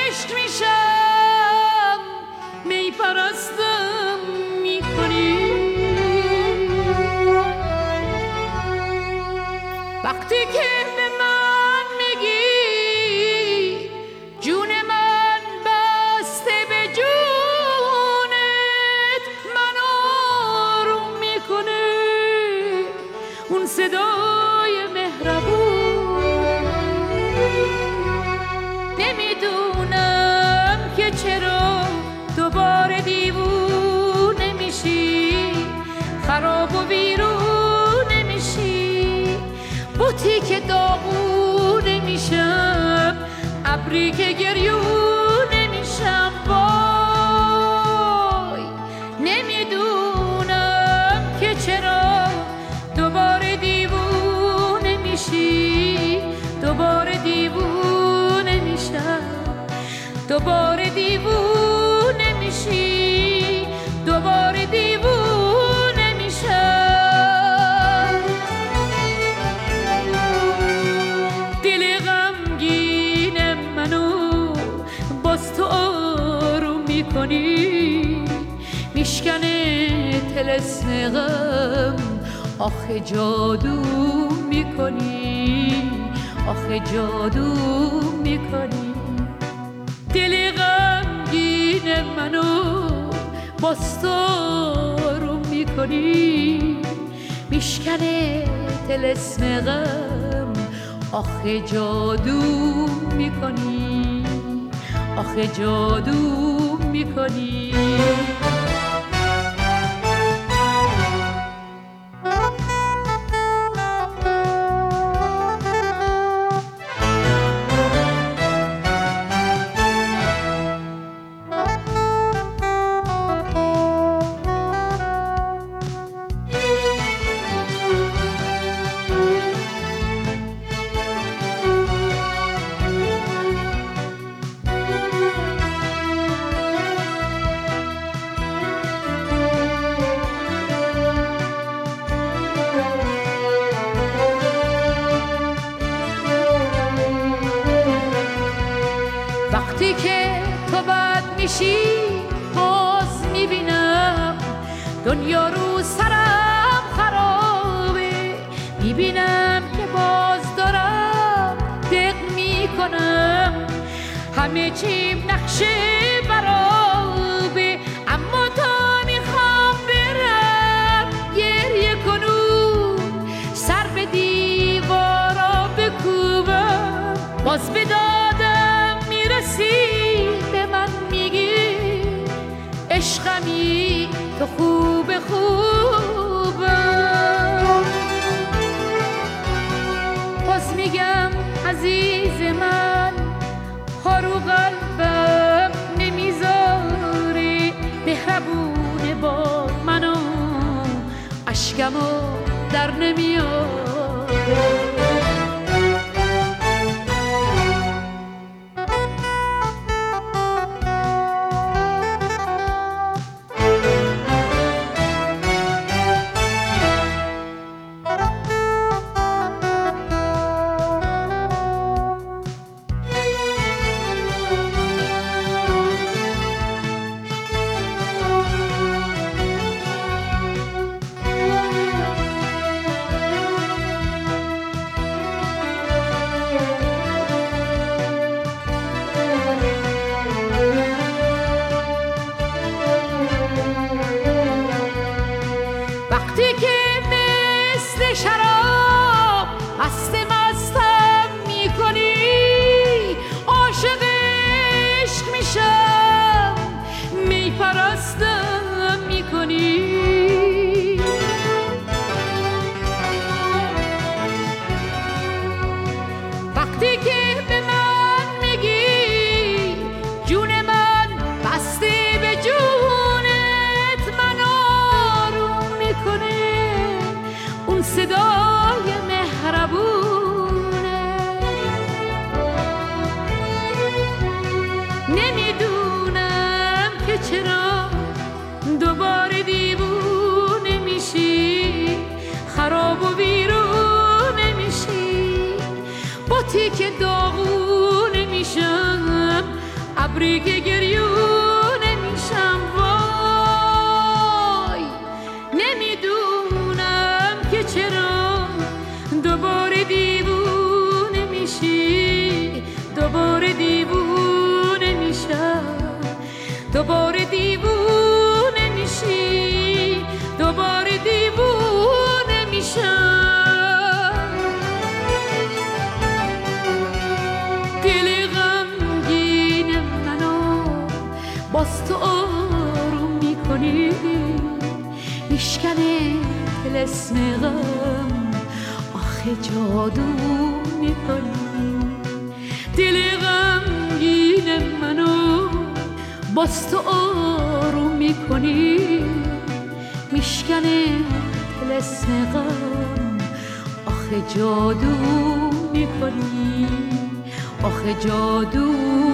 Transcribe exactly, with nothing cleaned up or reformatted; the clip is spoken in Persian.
عشق میشم می پرستم میکنی. وقتی که به من میگی جون من بسته به جونت، من آروم میکنه اون صدای مهربون. نمیدونم که چرا دوباره دیوونه میشی، خراب و ویرونه میشی، بوتی که داغونه میشم، ابری که گریونه میشم. وای نمیدونم که چرا دوباره دیوونه میشی، دوباره دیوونه میشم، دوباره دیوونه میشی، دوباره دیوونه میشم. دل غمگین منو باز تو آروم میکنی، میشکنه طلسم غم، آخه جادو میکنی، آخه جادو میکنی. دل غمگین منو باز تو آروم میکنی، میشکنه طلسم غم، آخه جادو میکنی، آخه جادو میکنی. وقتی که تو بد میشی باز میبینم دنیا رو سرم خرابه، میبینم که باز دارم دق میکنم، همه چیم نقشه برابه، اما تا میخوام برم گریه کنم، سر به دیوارا بکوبم، باز به دادم میرسی به من میگی عشقمی تو خوب خوبم. باز میگم عزیز من هارو قلبم نمیذاری، مهربونه با منو اشکمو در نمیاره. وقتی که مثل شراب مست مستم میکنی، عاشق عشق میشم میپرستم میکنی. وقتی که به من میگی جون من بسته به جونت، من آروم میکنه اون صدای مهربونه. نمیدونم که چرا دوباره دیوونه میشی، خراب و ویرونه میشی، بوتی که داغونه میشم، ابری که گریونه میشم وای نمیدونم که چرا دوباره دیوونه میشی دوباره دیوونه میشم دوباره دیوونه میشی دوباره دیوونه میشم دل غمگین منو باز تو آروم میکنی میشکنه طلسم غم آخه جادو میکنی دل غمگین منو باز تو آروم میکنی میشکنه طلسم غم آخه جادو میکنی آخه جادو